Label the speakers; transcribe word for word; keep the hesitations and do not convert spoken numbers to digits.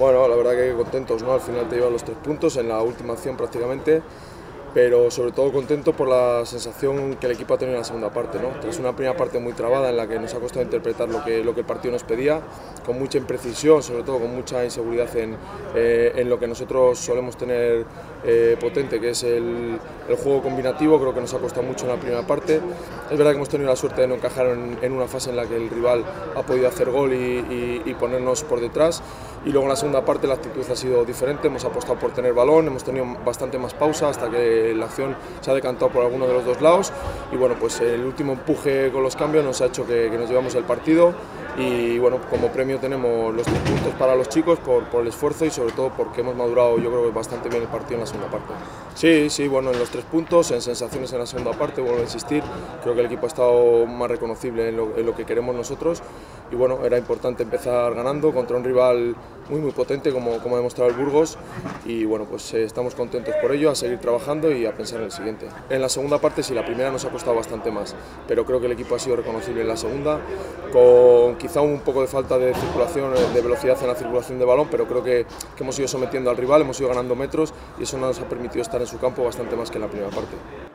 Speaker 1: Bueno, la verdad que contentos, ¿no? Al final te llevan los tres puntos en la última acción prácticamente, pero sobre todo contento por la sensación que el equipo ha tenido en la segunda parte, ¿no? Tras una primera parte muy trabada en la que nos ha costado interpretar lo que, lo que el partido nos pedía, con mucha imprecisión, sobre todo con mucha inseguridad en, eh, en lo que nosotros solemos tener eh, potente, que es el, el juego combinativo. Creo que nos ha costado mucho en la primera parte. Es verdad que hemos tenido la suerte de no encajar en, en una fase en la que el rival ha podido hacer gol y, y, y ponernos por detrás, y luego en la segunda parte la actitud ha sido diferente, hemos apostado por tener balón, hemos tenido bastante más pausa hasta que la acción se ha decantado por alguno de los dos lados, y bueno, pues el último empuje con los cambios nos ha hecho que, que nos llevamos el partido, y bueno, como premio tenemos los tres puntos para los chicos por, por el esfuerzo y sobre todo porque hemos madurado, yo creo que bastante bien el partido en la segunda parte. Sí, sí, bueno, en los tres puntos, en sensaciones en la segunda parte, vuelvo a insistir, creo que el equipo ha estado más reconocible en lo, en lo que queremos nosotros, y bueno, era importante empezar ganando contra un rival muy muy potente como, como ha demostrado el Burgos, y bueno, pues eh, estamos contentos por ello, a seguir trabajando y a pensar en el siguiente. En la segunda parte sí, la primera nos ha costado bastante más, pero creo que el equipo ha sido reconocible en la segunda, con quizá un poco de falta de circulación, de velocidad en la circulación de balón, pero creo que, que hemos ido sometiendo al rival, hemos ido ganando metros y eso nos ha permitido estar en su campo bastante más que en la primera parte.